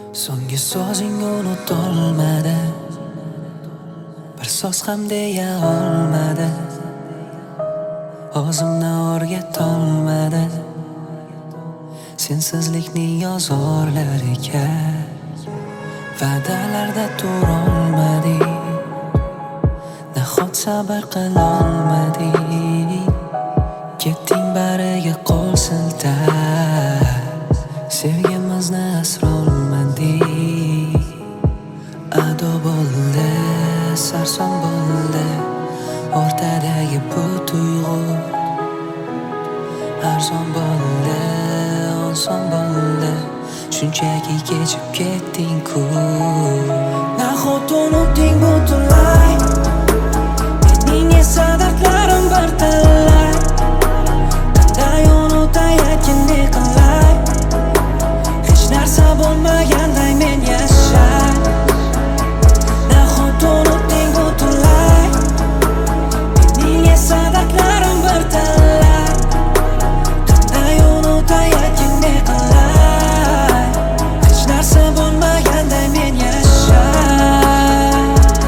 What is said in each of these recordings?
So'nggi so'zing unutolmadi, bir so'z ham deya olmadi, o'zimni o'rgatolmadi sensizlikning azorlariga. Va'dalarda turolmadik, nahot sabr qilolmadik. Ketding bariga qo'l siltab, sevgimizni asrolmadik. Ado bo'ldi, sarson bo'ldi o'rtadagi bu tuyg'u. Arzon bo'ldi, oson bo'ldi, shunchaki kechib ketding-ku. Nahot unutding butunlay mening esa dardlarim bir talay. Qanday unutay aytgin ne qilay, hech narsa bo'lmaganday men yashay. Nahot unutding butunlay mening esa dardlarim bir talay. Qanday unutay aytgin ne qilay, hech narsa bo'lmaganday men yashay.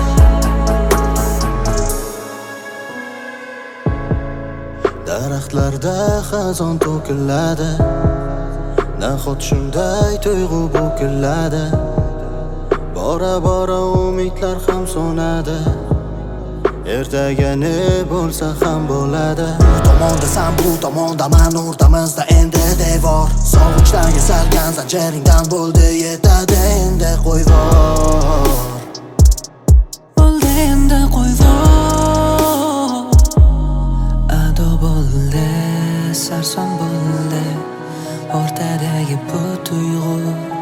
Daraxtlarda xazon to'kiladi, nahot shunday tuyg'u bo'kiladi. Bora bora umidlar ham so'nadi, ertaga ne bo'lsa ham bo'ladi. Bu tomondasan, bu tomondaman, o'rtamizda endi devor. Sog'inchdan yasalgan zanjiringdan bo'ldi yetadi endi qo'yvor. Bo'ldi endi qo'yvor. Ado bo'ldi, sarson bo'ldi o'rtadagi bu tuyg'u.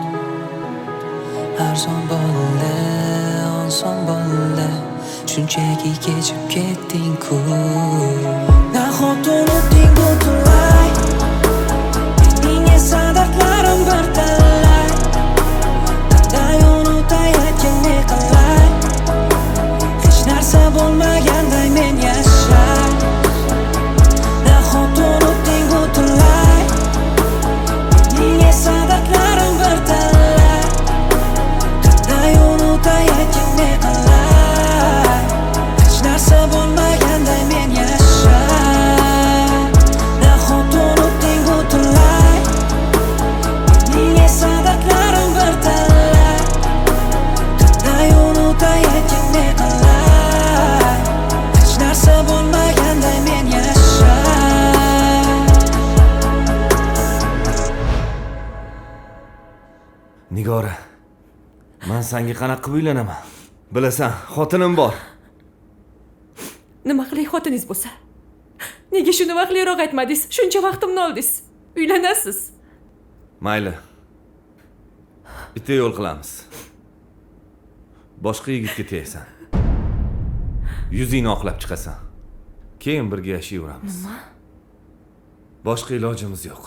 Arzon bo'ldi, oson bo'ldi, shunchaki kechib ketding-ku. Nahot unutding butunlay mening esa dardlarim bir talay. Qanday unutay aytgin ne qilay, hech narsa bo'lmaganday men yashay. Nahot unutding butunlay mening esa dardlarim bir talay. Qanday unutay aytgin ne qilay, hech narsa bo'lmaganday men yashay. Nahot unutding butunlay mening esa dardlarim bir talay. Qanday unutay aytgin ne qilay, hech narsa bo'lmaganday men yashay. Nigora, men senga qanaqa qilib uylanaman? Bilasan, xotinim bor. Nima qilay xotiningiz bo'lsa? Nega shuni vaqtliroq aytmadingiz? Shuncha vaqtimni oldingiz. Uylanasiz. Mayli. Bitta yo'l qilamiz. Boshqa yigitga tegasan. Yuzingni oqlab chiqasan. Keyin birga yashayveramiz. Nima? Boshqa ilojimiz yo'q.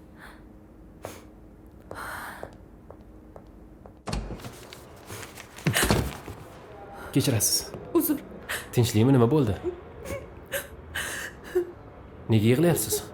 Kechirasiz. Uzr. Tinchlikmi, nima bo'ldi? Nega yig'layapsiz?